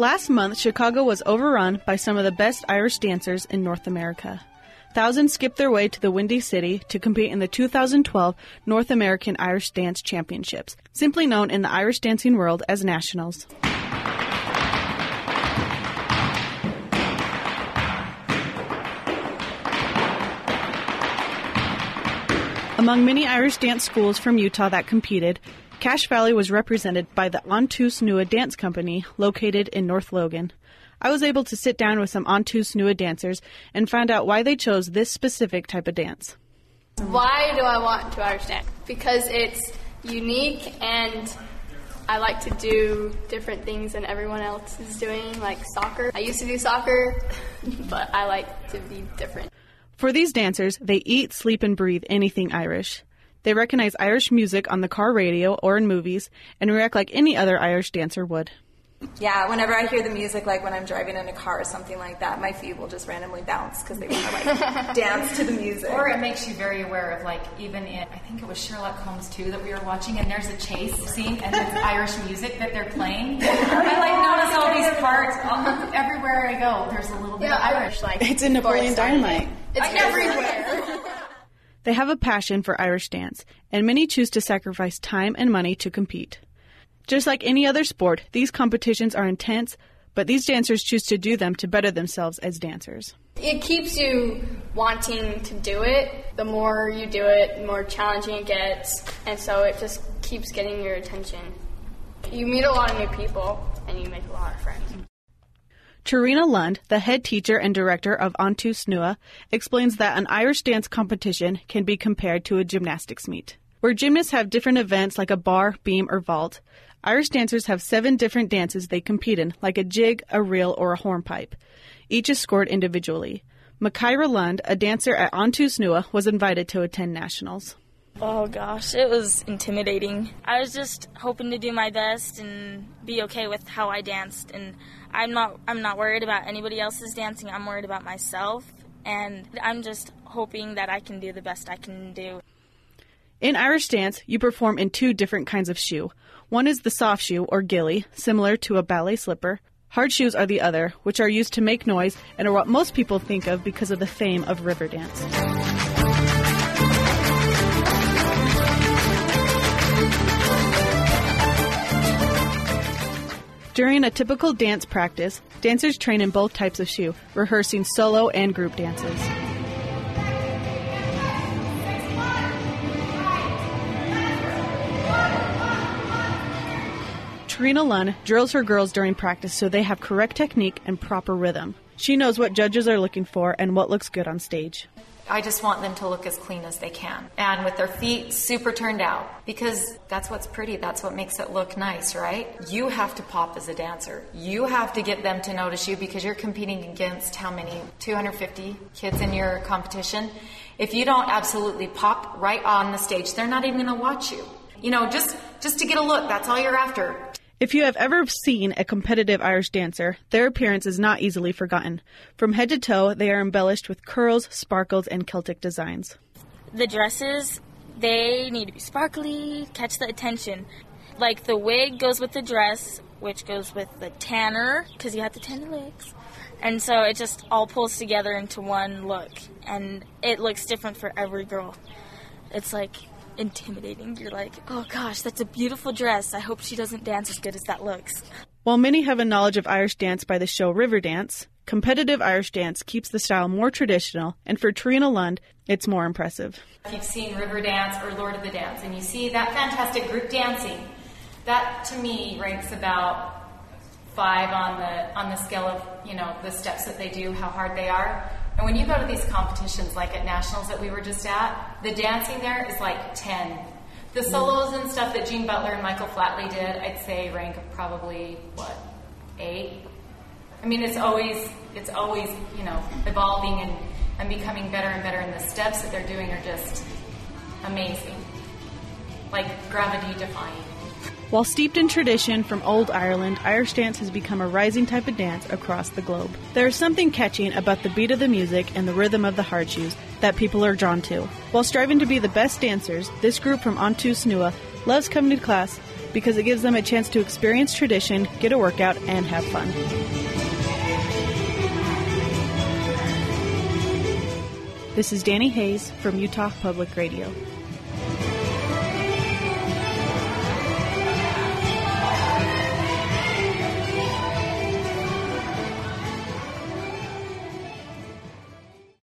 Last month, Chicago was overrun by some of the best Irish dancers in North America. Thousands skipped their way to the Windy City to compete in the 2012 North American Irish Dance Championships, simply known in the Irish dancing world as Nationals. Among many Irish dance schools from Utah that competed, Cache Valley was represented by the Antus Nua Dance Company, located in North Logan. I was able to sit down with some Antus Nua dancers and find out why they chose this specific type of dance. Why do I want to Irish dance? Because it's unique and I like to do different things than everyone else is doing, like soccer. I used to do soccer, but I like to be different. For these dancers, they eat, sleep, and breathe anything Irish. They recognize Irish music on the car radio or in movies and react like any other Irish dancer would. Yeah, whenever I hear the music, like when I'm driving in a car or something like that, my feet will just randomly bounce because they want to dance to the music. Or it makes you very aware of even in, I think it was Sherlock Holmes 2 that we were watching, and there's a chase scene and it's Irish music that they're playing. I notice all these parts, everywhere I go, there's a little bit of Irish. It's in Napoleon Dynamite. It's everywhere. They have a passion for Irish dance, and many choose to sacrifice time and money to compete. Just like any other sport, these competitions are intense, but these dancers choose to do them to better themselves as dancers. It keeps you wanting to do it. The more you do it, the more challenging it gets, and so it just keeps getting your attention. You meet a lot of new people, and you make a lot of friends. Tarina Lund, the head teacher and director of Antus Nua, explains that an Irish dance competition can be compared to a gymnastics meet. Where gymnasts have different events like a bar, beam, or vault, Irish dancers have 7 different dances they compete in, like a jig, a reel, or a hornpipe. Each is scored individually. Makaira Lund, a dancer at Antus Nua, was invited to attend Nationals. Oh gosh, it was intimidating. I was just hoping to do my best and be okay with how I danced, and I'm not worried about anybody else's dancing. I'm worried about myself, and I'm just hoping that I can do the best I can do. In Irish dance, you perform in 2 different kinds of shoe. One is the soft shoe, or gilly, similar to a ballet slipper. Hard shoes are the other, which are used to make noise and are what most people think of because of the fame of Riverdance. During a typical dance practice, dancers train in both types of shoe, rehearsing solo and group dances. Tarina Lund drills her girls during practice so they have correct technique and proper rhythm. She knows what judges are looking for and what looks good on stage. I just want them to look as clean as they can and with their feet super turned out, because that's what's pretty. That's what makes it look nice, right? You have to pop as a dancer. You have to get them to notice you because you're competing against how many? 250 kids in your competition. If you don't absolutely pop right on the stage, they're not even going to watch you. Just to get a look, that's all you're after. If you have ever seen a competitive Irish dancer, their appearance is not easily forgotten. From head to toe, they are embellished with curls, sparkles, and Celtic designs. The dresses, they need to be sparkly, catch the attention. Like the wig goes with the dress, which goes with the tanner, because you have to tan the legs. And so it just all pulls together into one look, and it looks different for every girl. It's like intimidating. You're like, oh gosh, that's a beautiful dress. I hope she doesn't dance as good as that looks. While many have a knowledge of Irish dance by the show Riverdance, competitive Irish dance keeps the style more traditional, and for Tarina Lund, it's more impressive. If you've seen Riverdance or Lord of the Dance and you see that fantastic group dancing, that to me ranks about 5 on the scale of, the steps that they do, how hard they are. And when you go to these competitions, like at Nationals that we were just at, the dancing there is like 10. The solos and stuff that Gene Butler and Michael Flatley did, I'd say rank probably, 8? I mean, it's always evolving and becoming better and better, and the steps that they're doing are just amazing. Like gravity-defying. While steeped in tradition from old Ireland, Irish dance has become a rising type of dance across the globe. There is something catching about the beat of the music and the rhythm of the hard shoes that people are drawn to. While striving to be the best dancers, this group from Antus Nua loves coming to class, because it gives them a chance to experience tradition, get a workout, and have fun. This is Danny Hayes from Utah Public Radio.